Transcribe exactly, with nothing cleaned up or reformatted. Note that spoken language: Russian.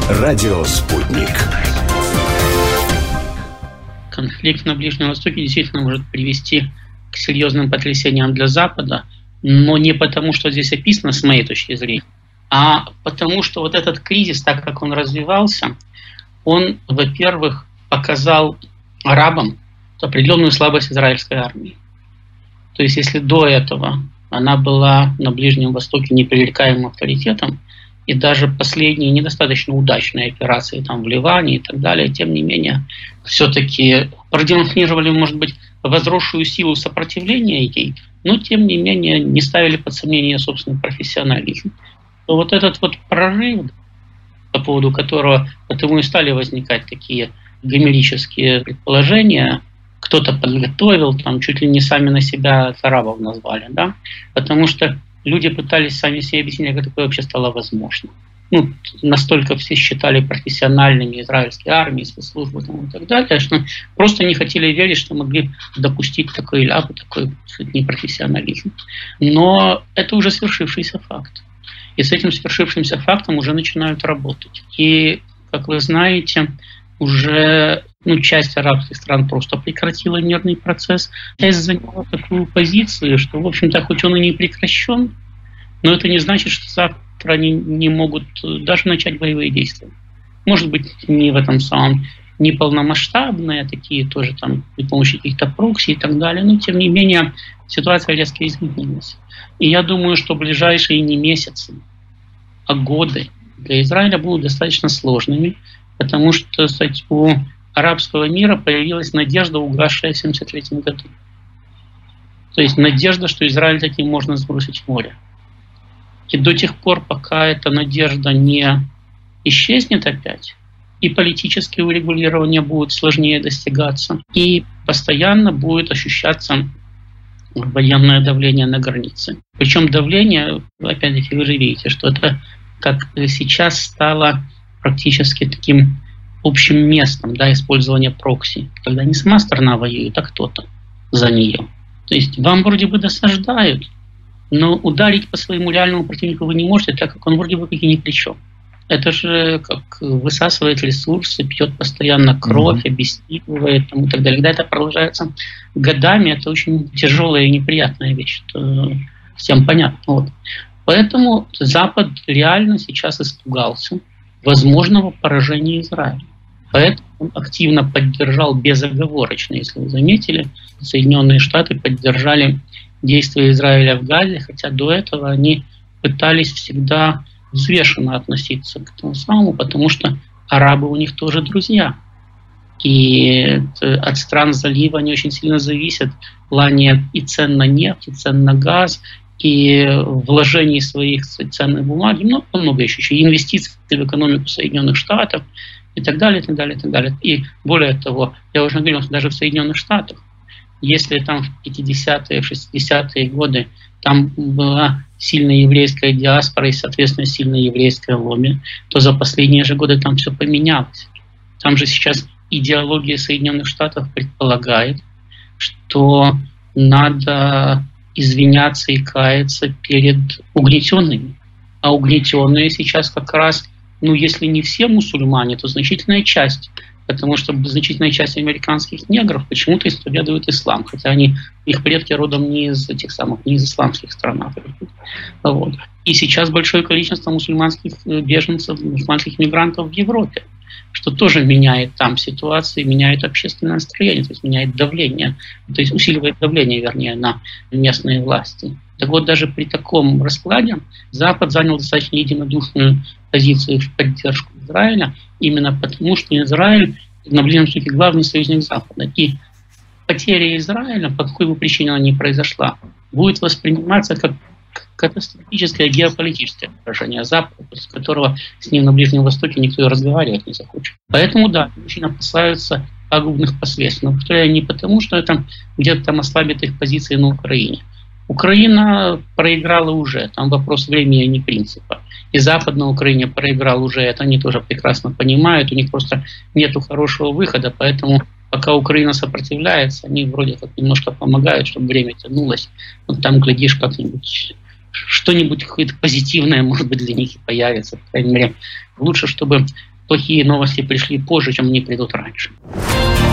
Радио «Спутник». Конфликт на Ближнем Востоке действительно может привести к серьезным потрясениям для Запада, но не потому, что здесь описано, с моей точки зрения, а потому, что вот этот кризис, так как он развивался, он, во-первых, показал арабам определенную слабость израильской армии. То есть, если до этого она была на Ближнем Востоке непререкаемым авторитетом, и даже последние недостаточно удачные операции там в Ливане и так далее, тем не менее, все-таки продемонстрировали, может быть, возросшую силу сопротивления ей, но тем не менее не ставили под сомнение собственный профессионализм. То вот этот вот прорыв, по поводу которого потому и стали возникать такие гомерические предположения, кто-то подготовил, там чуть ли не сами на себя арабов назвали, да, потому что люди пытались сами себе объяснить, как такое вообще стало возможно. Ну, настолько все считали профессиональными израильские армии, спецслужбы и так далее, что просто не хотели верить, что могли допустить такой ляп, такой непрофессионализм. Но это уже свершившийся факт. И с этим свершившимся фактом уже начинают работать. И, как вы знаете, уже ну, часть арабских стран просто прекратила мирный процесс. Часть заняла такую позицию, что, в общем-то, хоть он и не прекращен, но это не значит, что завтра они не могут даже начать боевые действия. Может быть, не в этом самом неполномасштабные, такие тоже там при помощи каких-то прокси и так далее, но тем не менее ситуация резко изменилась. И я думаю, что ближайшие не месяцы, а годы для Израиля будут достаточно сложными, потому что, кстати, у арабского мира появилась надежда, угасшая в семьдесят третьем году. То есть надежда, что Израиль таки можно сбросить в море. И до тех пор, пока эта надежда не исчезнет опять, и политические урегулирования будут сложнее достигаться, и постоянно будет ощущаться военное давление на границе. Причем давление, опять-таки, вы же видите, что это как сейчас стало практически таким общим местом, да, использования прокси, когда не сама страна воюет, а кто-то за нее. То есть вам вроде бы досаждают, но ударить по своему реальному противнику вы не можете, так как он вроде бы и ни при чем. Это же как высасывает ресурсы, пьет постоянно кровь, mm-hmm. обесценивает и так далее. Когда это продолжается годами, это очень тяжелая и неприятная вещь. Это всем понятно. Вот. Поэтому Запад реально сейчас испугался возможного поражения Израиля. Поэтому он активно поддержал безоговорочно, если вы заметили, Соединенные Штаты поддержали действия Израиля в Газе, хотя до этого они пытались всегда взвешенно относиться к этому самому, потому что арабы у них тоже друзья. И от стран залива они очень сильно зависят в плане и цен на нефть, и цен на газ, и вложений своих ценных бумаг, ну, много еще, еще и инвестиций в экономику Соединенных Штатов, и так далее, и так далее, и так далее. И более того, я уже говорил, что даже в Соединенных Штатах, если там в пятидесятые, шестидесятые годы там была сильная еврейская диаспора и, соответственно, сильное еврейское лобби, то за последние же годы там все поменялось. Там же сейчас идеология Соединенных Штатов предполагает, что надо извиняться и каяться перед угнетенными. А угнетенные сейчас как раз, ну, если не все мусульмане, то значительная часть. Потому что значительная часть американских негров почему-то исповедуют ислам, хотя они, их предки родом не из этих самых, не из исламских стран. Вот. И сейчас большое количество мусульманских беженцев, мусульманских мигрантов в Европе, что тоже меняет там ситуацию, меняет общественное настроение, то есть меняет давление, то есть усиливает давление, вернее, на местные власти. Так вот, даже при таком раскладе Запад занял достаточно единодушную позицию в поддержку Израиля, именно потому, что Израиль на Ближнем Востоке главный союзник Запада. И потеря Израиля, по какой бы причине она ни произошла, будет восприниматься как катастрофическое геополитическое поражение Запада, после которого с ним на Ближнем Востоке никто и разговаривать не захочет. Поэтому, да, очень опасаются пагубных последствий. Но повторяю, не потому, что это где-то там ослабит их позиции на Украине. Украина проиграла уже, там вопрос времени, а не принципа. И Запад на Украине проиграл уже, это они тоже прекрасно понимают, у них просто нету хорошего выхода, поэтому пока Украина сопротивляется, они вроде как немножко помогают, чтобы время тянулось. Вот там, глядишь, как-нибудь что-нибудь какое-то позитивное, может быть, для них и появится. По крайней мере, лучше, чтобы плохие новости пришли позже, чем они придут раньше.